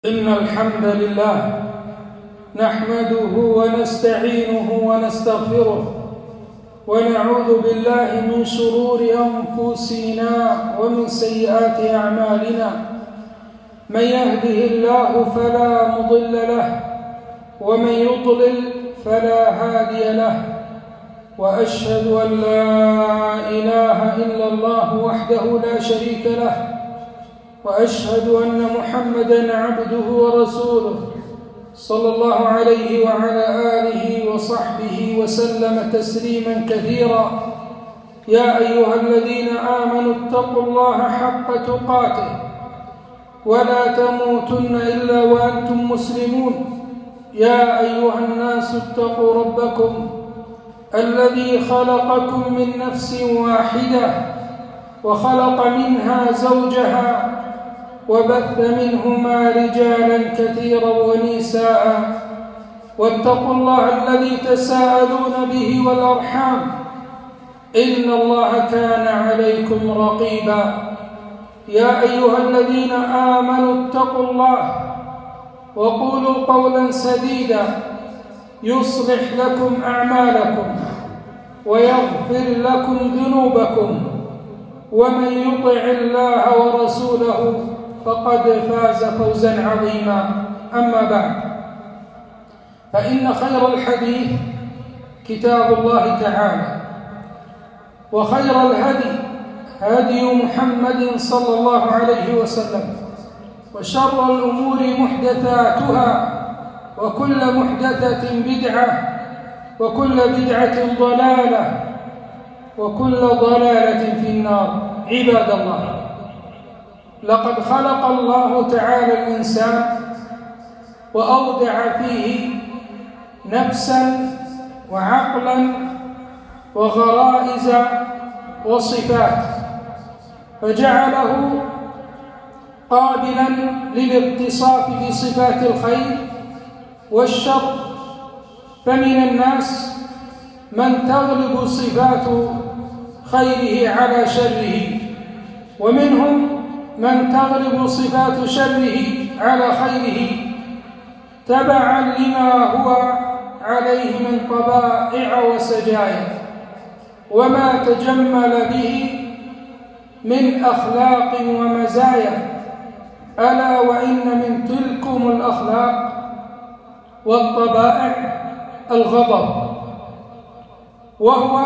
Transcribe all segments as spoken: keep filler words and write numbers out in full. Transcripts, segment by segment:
إن الحمد لله نحمده ونستعينه ونستغفره ونعوذ بالله من شرور أنفسنا ومن سيئات أعمالنا. من يهده الله فلا مضل له ومن يضلل فلا هادي له، وأشهد أن لا إله إلا الله وحده لا شريك له، وأشهد أن محمدًا عبده ورسوله صلى الله عليه وعلى آله وصحبه وسلم تسليمًا كثيرا. يا أيها الذين آمنوا اتقوا الله حق تقاته ولا تموتن إلا وأنتم مسلمون. يا أيها الناس اتقوا ربكم الذي خلقكم من نفس واحدة وخلق منها زوجها وبث منهما رجالا كثيرا ونساء، واتقوا الله الذي تساءلون به والأرحام إن الله كان عليكم رقيبا. يا أيها الذين آمنوا اتقوا الله وقولوا قولا سديدا يصلح لكم أعمالكم ويغفر لكم ذنوبكم، ومن يطع الله ورسوله فقد فاز فوزا عظيما. أما بعد، فإن خير الحديث كتاب الله تعالى، وخير الهدي هدي محمد صلى الله عليه وسلم، وشر الأمور محدثاتها، وكل محدثة بدعة، وكل بدعة ضلالة، وكل ضلالة في النار. عباد الله، لقد خلق الله تعالى الإنسان وأودع فيه نفسا وعقلا وغرائز وصفات، فجعله قابلا للاتصاف بصفات الخير والشر. فمن الناس من تغلب صفات خيره على شره، ومنهم من تغلب صفات شره على خيره، تبعا لما هو عليه من طبائع وسجايا وما تجمل به من أخلاق ومزايا. ألا وإن من تلكم الأخلاق والطبائع الغضب، وهو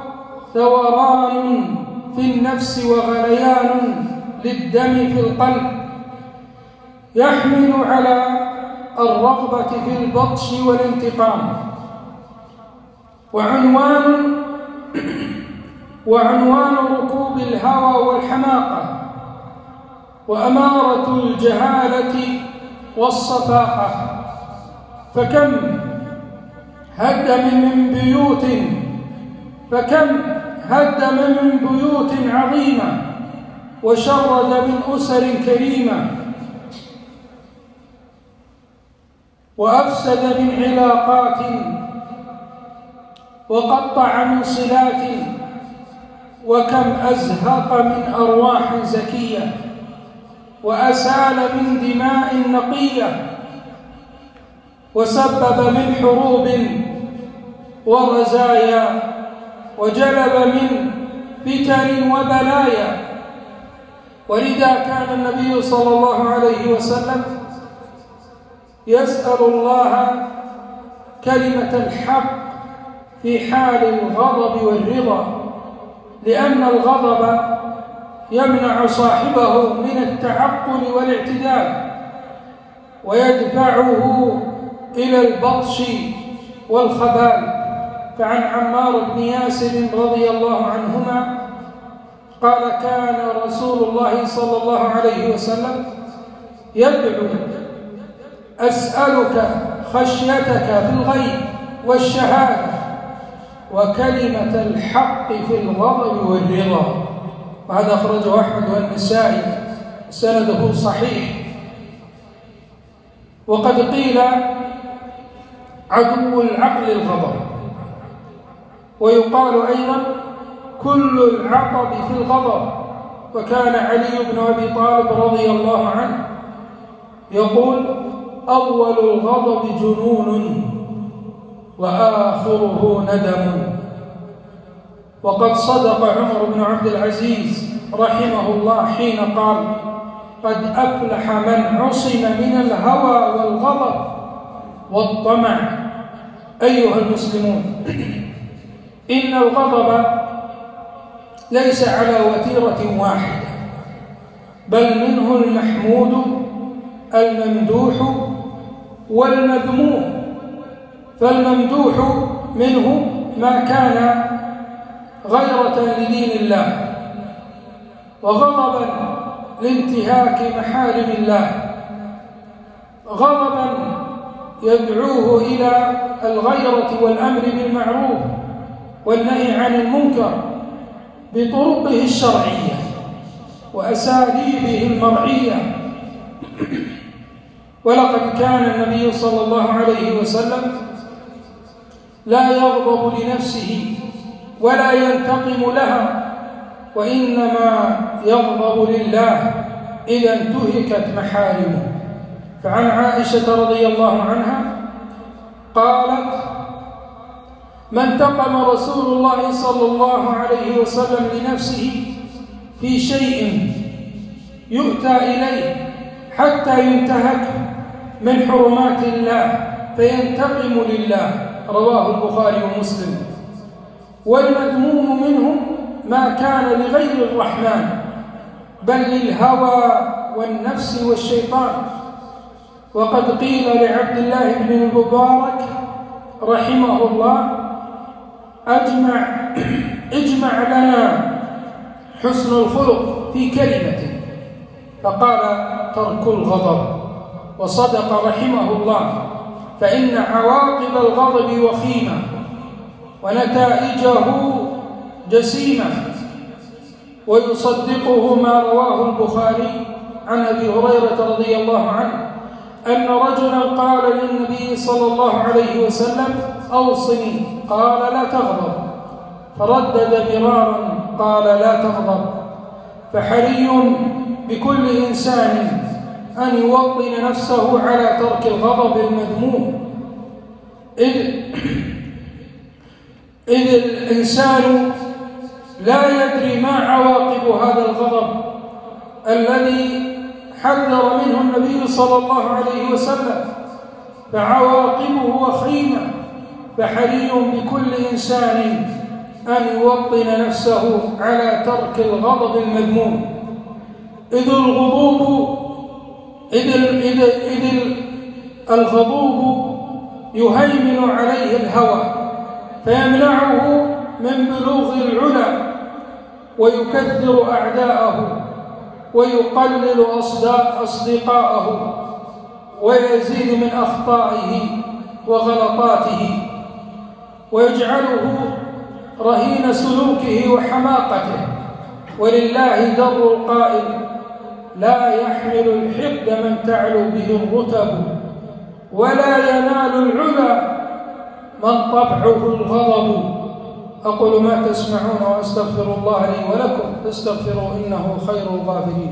ثوران في النفس وغليان للدم في القلب، يحمل على الرغبة في البطش والانتقام، وعنوان وعنوان ركوب الهوى والحماقة، وأمارة الجهالة والصفاقة. فكم هدم من بيوت فكم هدم من بيوت عظيمة، وشرد من أسر كريمة، وأفسد من علاقات، وقطع من صلات، وكم أزهق من أرواح زكية، وأسال من دماء نقية، وسبب من حروب ورزايا، وجلب من فتن وبلايا. ولذا كان النبي صلى الله عليه وسلم يسأل الله كلمة الحق في حال الغضب والرضا، لأن الغضب يمنع صاحبه من التعقل والاعتدال، ويدفعه إلى البطش والخبال. فعن عمار بن ياسر رضي الله عنهما قال: كان رسول الله صلى الله عليه وسلم يدعو: أسألك خشيتك في الغيب والشهادة وكلمة الحق في الغضب والرضا. وهذا أخرجه أحمد والنسائي، سنده صحيح. وقد قيل: عدو العقل الغضب، ويقال أيضا: كل العطب في الغضب. وكان علي بن أبي طالب رضي الله عنه يقول: أول الغضب جنون وآخره ندم. وقد صدق عمر بن عبد العزيز رحمه الله حين قال: قد أفلح من عصم من الهوى والغضب والطمع. أيها المسلمون، إن الغضب ليس على وتيرة واحدة، بل منه المحمود الممدوح والمذموم. فالممدوح منه ما كان غيرة لدين الله وغضبا لانتهاك محارم الله، غضبا يدعوه إلى الغيرة والأمر بالمعروف والنهي عن المنكر بطرقه الشرعية وأساليبه المرعية. ولقد كان النبي صلى الله عليه وسلم لا يغضب لنفسه ولا ينتقم لها، وإنما يغضب لله إذا انتهكت محارمه. فعن عائشة رضي الله عنها قالت: ما انتقم رسول الله صلى الله عليه وسلم لنفسه في شيء يؤتى إليه حتى ينتهك من حرمات الله فينتقم لله. رواه البخاري ومسلم. والمذموم منهم ما كان لغير الرحمن بل للهوى والنفس والشيطان. وقد قيل لعبد الله بن المبارك رحمه الله: أجمع اجمع لنا حسن الخلق في كلمة، فقال: ترك الغضب. وصدق رحمه الله، فإن عواقب الغضب وخيمة ونتائجه جسيمة. ويصدقه ما رواه البخاري عن أبي هريرة رضي الله عنه أن رجلا قال للنبي صلى الله عليه وسلم: أوصني. قال: لا تغضب. فردد مرارا قال: لا تغضب. فحري بكل إنسان أن يوطن نفسه على ترك الغضب المذموم، إذ, إذ الإنسان لا يدري ما عواقب هذا الغضب الذي حذر منه النبي صلى الله عليه وسلم، فعواقبه وخيمة. فحري بكل إنسان أن يوطن نفسه على ترك الغضب المذموم، إذ الغضوب إذ, إذ, إذ الغضوب يهيمن عليه الهوى فيمنعه من بلوغ العلا ويكثر أعداءه ويقلل أصدقاءه ويزيد من أخطائه وغلطاته ويجعله رهين سلوكه وحماقته. ولله در القائل: لا يحمل الحقد من تعلو به الرتب، ولا ينال العلا من طبعه الغضب. أقول ما تسمعون وأستغفر الله لي ولكم فاستغفروا إنه خير الغافرين.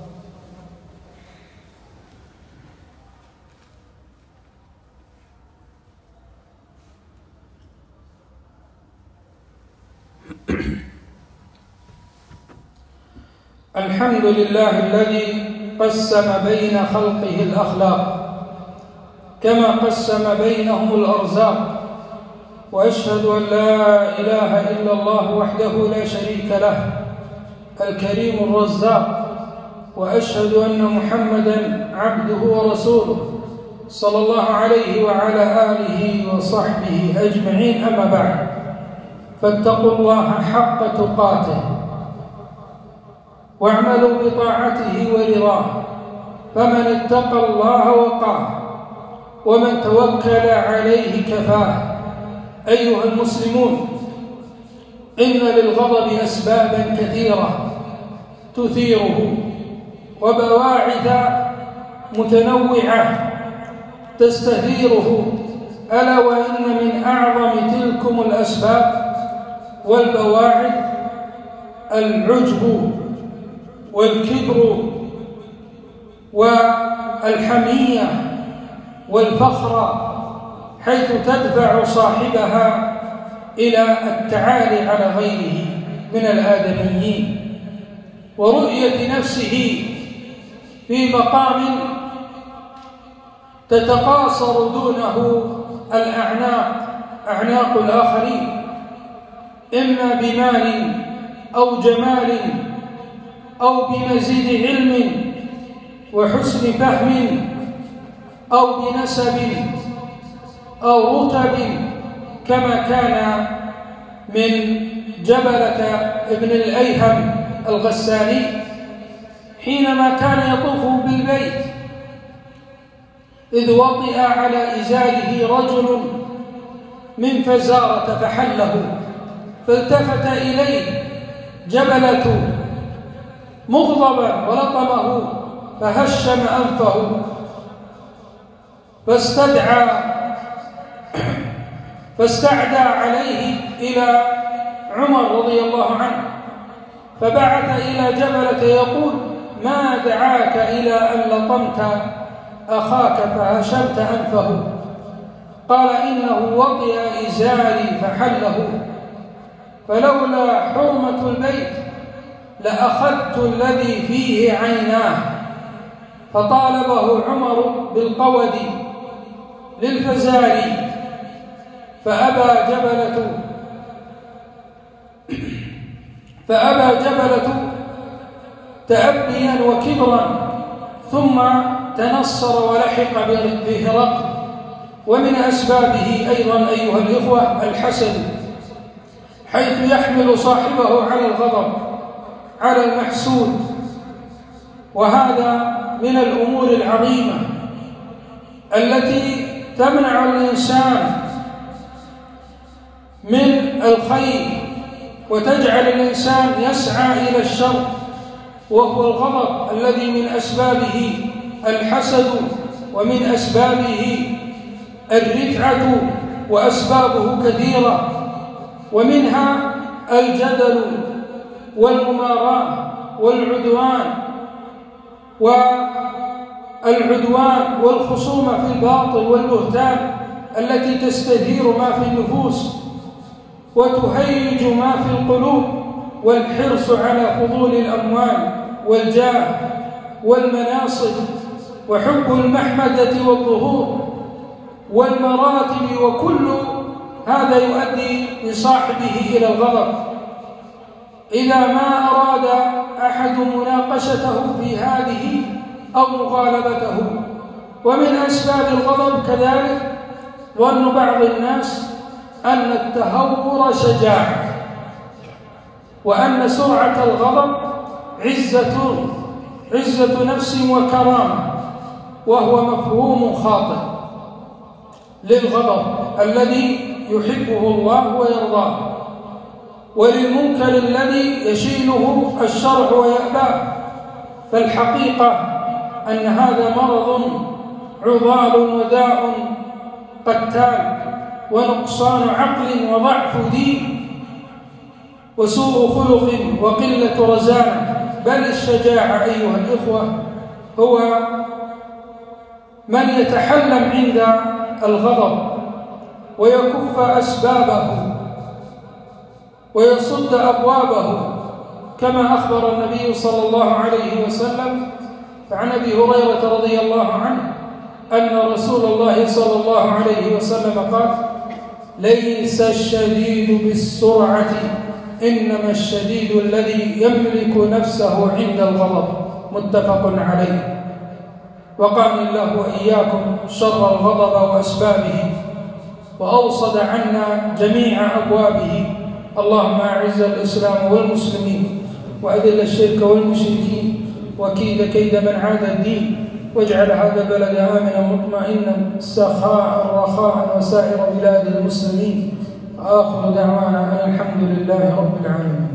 الحمد لله الذي قسم بين خلقه الأخلاق كما قسم بينهم الأرزاق، وأشهد أن لا إله إلا الله وحده لا شريك له الكريم الرزاق، وأشهد أن محمدًا عبده ورسوله صلى الله عليه وعلى آله وصحبه أجمعين. أما بعد، فاتقوا الله حق تقاته واعملوا بطاعته ورضاه، فمن اتقى الله وقاه ومن توكل عليه كفاه. أيها المسلمون، إن للغضب أسبابا كثيرة تثيره وبواعث متنوعة تستثيره، ألا وإن من أعظم تلكم الأسباب والبواعث العجب والكبر الحمية والفخر، حيث تدفع صاحبها إلى التعالي على غيره من الآدميين، ورؤية نفسه في مقام تتقاصر دونه الأعناق أعناق الآخرين، إما بمال أو جمال أو بمزيد علم وحسن فهم أو بنسب أو رتب، كما كان من جبلة ابن الأيهم الغساني حينما كان يطوف بالبيت إذ وطئ على إزاره رجل من فزارة فحله، فالتفت إليه جبلة مغضبا ولطمه فهشم أنفه، فاستدعى فاستعدى عليه إلى عمر رضي الله عنه، فبعث إلى جبلة يقول: ما دعاك إلى أن لطمت أخاك فهشمت أنفه؟ قال: إنه وطئ إزاري فحله، فلولا حرمة البيت لأخذت الذي فيه عيناه. فطالبه عمر بالقود للفزاري، فأبى جبلة فأبى جبلة تأبيا وكبرا، ثم تنصر ولحق بهرقل. ومن أسبابه أيضا أيها الإخوة الحسد، حيث يحمل صاحبه على الغضب على المحسود، وهذا من الأمور العظيمة التي تمنع الإنسان من الخير وتجعل الإنسان يسعى إلى الشر، وهو الغضب الذي من أسبابه الحسد، ومن أسبابه الرفعة، وأسبابه كثيرة، ومنها الجدل والمماراة والعدوان والعدوان والخصومة في الباطل والبهتان التي تستثير ما في النفوس وتهيج ما في القلوب، والحرص على فضول الأموال والجاه والمناصب، وحب المحمدة والظهور والمراتب، وكل هذا يؤدي بصاحبه إلى الغضب إذا ما أراد أحد مناقشته في هذه أو مغالبته. ومن أسباب الغضب كذلك ظن بعض الناس أن التهور شجاعة، وأن سرعة الغضب عزة عزة نفس وكرامة، وهو مفهوم خاطئ للغضب الذي يحبه الله ويرضاه، وللمنكر الذي يشينه الشرع ويأباه. فالحقيقة أن هذا مرض عضال وداء قتال، ونقصان عقل وضعف دين وسوء خلق وقلة رزانة. بل الشجاعة أيها الإخوة هو من يتحلم عند الغضب ويكف أسبابه ويصد أبوابه، كما أخبر النبي صلى الله عليه وسلم عن أبي هريرة رضي الله عنه أن رسول الله صلى الله عليه وسلم قال: ليس الشديد بالسرعة، إنما الشديد الذي يملك نفسه عند الغضب. متفق عليه. وقاني الله وإياكم شر الغضب وأسبابه، وأوصد عنا جميع أبوابه. اللهم أعز الإسلام والمسلمين، وأذل الشرك والمشركين، وكيد كيد من عاد الدين، واجعل هذا البلد آمنا مطمئنا سخاء رخاء وسائر بلاد المسلمين. آخر دعوانا أن الحمد لله رب العالمين.